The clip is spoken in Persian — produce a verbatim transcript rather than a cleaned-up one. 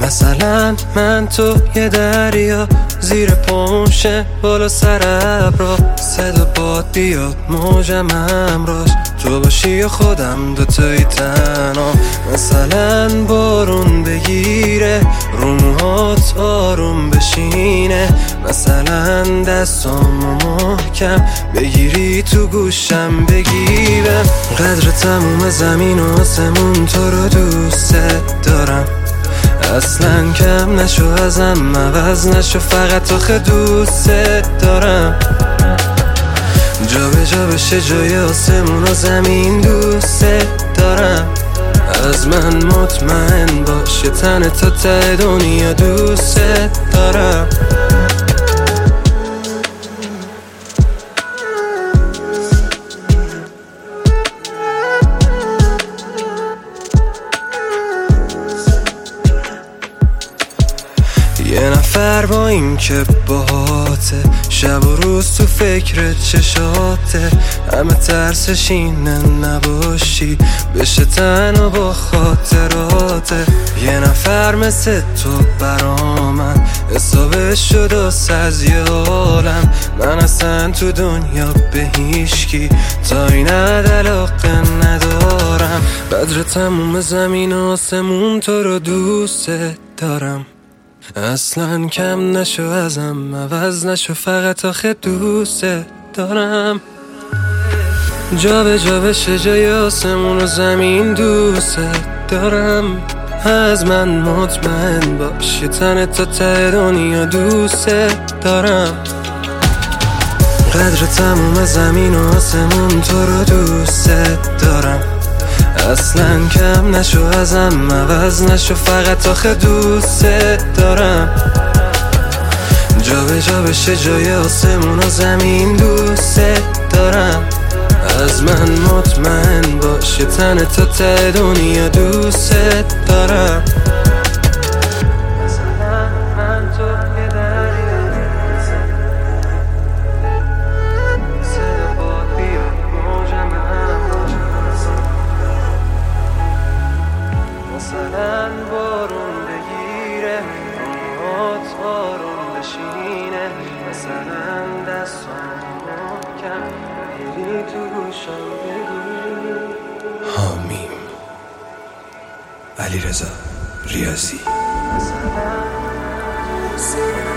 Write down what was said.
مثلا من تو یه دریا، زیر پاموشه بالا سر ابرا، صدا باد بیاد موجم همراش، تو باشی و خودم دوتایی تنها. مثلا بارون بگیره رو موهات آروم بشینه، مثلا دستامو محکم بگیری تو گوشم بگیرم. قدر تموم زمین و آسمون تو رو دوست دارم، اصلا کم نشو ازم عوض نشو، فقط آخه دوست دارم. جا به جا بشه جای آسمون و زمین دوست دارم، از من مطمئن باش یه تن تا ته دنیا دوست دارم. یه نفر با این که باهاته، شب و روز تو فکر چشاته، همه ترسش اینه نباشی بشه تنها با خاطراته. یه نفر مثل تو برا من حسابش شد از یه عالم، من اصلا تو دنیا به هیچکی تا این حد علاقه ندارم. قدر تموم زمین و آسمون تو رو دوست دارم، اصلا کم نشو ازم عوض نشو، فقط آخه دوست دارم. جا به جا بشه جای آسمون و زمین دوست دارم، از من مطمئن باش یه تن تا ته دنیا دوست دارم. قدر تموم زمین و آسمون تو رو دوست دارم، اصلا کم نشو ازم عوض نشو، فقط آخه دوست دارم. جا به جا بشه جای آسمون و زمین دوست دارم، از من مطمئن باش یه تن تا ته دنیا دوست دارم. مثلا من تو یه دریا، صدا باد بیاد موجم همراش، مثلا بارون بگیره موهات آروم بشینه، مثلا دستام محکم بگیری تو گوشم بگیری. حامیم علیرضا ریاضی.